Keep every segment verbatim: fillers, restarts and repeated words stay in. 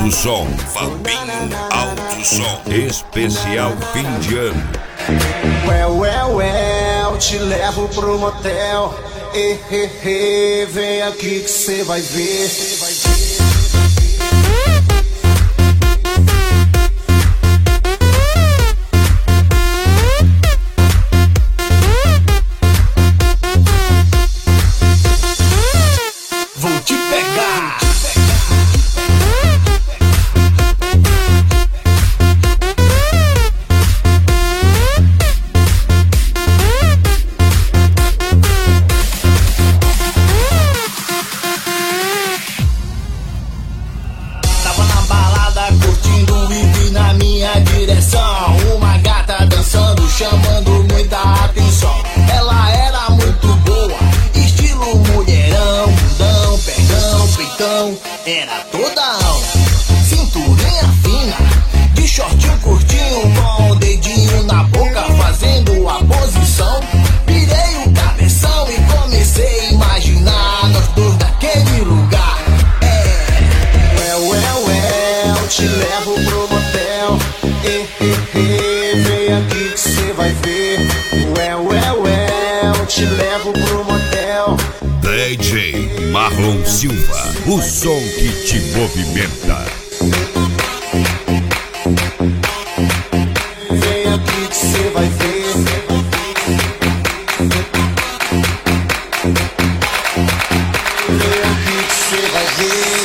Alto Som, Fabinho Alto Som, especial fim de ano. Well, well, well, te levo pro motel. Eh, eh, eh, vem aqui que cê vai ver. Vou te pegar. Tava na balada curtindo e vi na minha direção uma gata dançando, chamando muita atenção. Ela era muito boa, estilo mulherão, bundão, pegão, peitão, era todão. Cinturinha fina, de shortinho curtinho, com o dedinho na boca, fazendo a posição. Virei o cabeção e comecei a imaginar nós dois naquele lugar. Well, well, well, te levo pro motel. Eh, eh, eh, vem aqui que cê vai ver. Well, well, well, te levo pro motel. D J Marlon Silva, o som que te movimenta. Vem aqui que cê vai ver. Vem aqui que cê vai ver.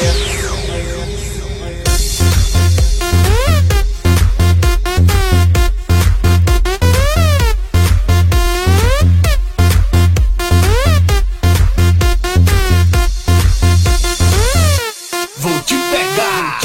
Vou te pegar.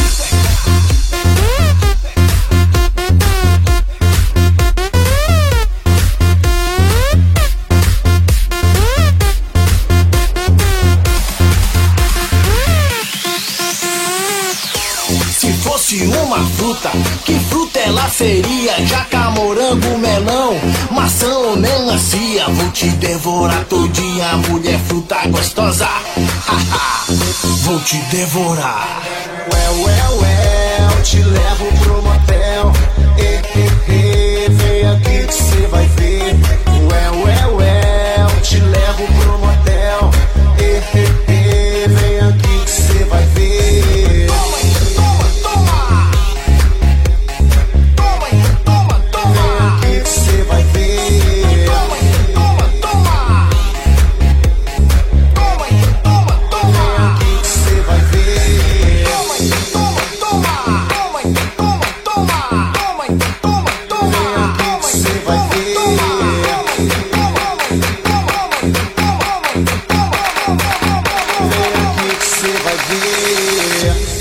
Se fosse uma fruta, que fruta ela seria? Jaca, morango, melão, maçã ou melancia? Vou te devorar todinha, mulher fruta gostosa. Vou te devorar. Well, well, well, te levo pro motel. Eh, eh, eh, vem aqui que cê vai ver. Well, well, well, te levo pro motel. Eh, eh, eh, vem aqui que cê vai ver. Toma, toma, toma. Toma, toma, toma. Vem aqui que cê vai ver. Toma, toma, toma. Toma, toma, toma. Vem aqui que cê vai ver. Toma, toma, toma. Toma, toma, toma. Toma, toma, toma. Vem aqui que cê vai ver. Vem aqui que cê vai ver.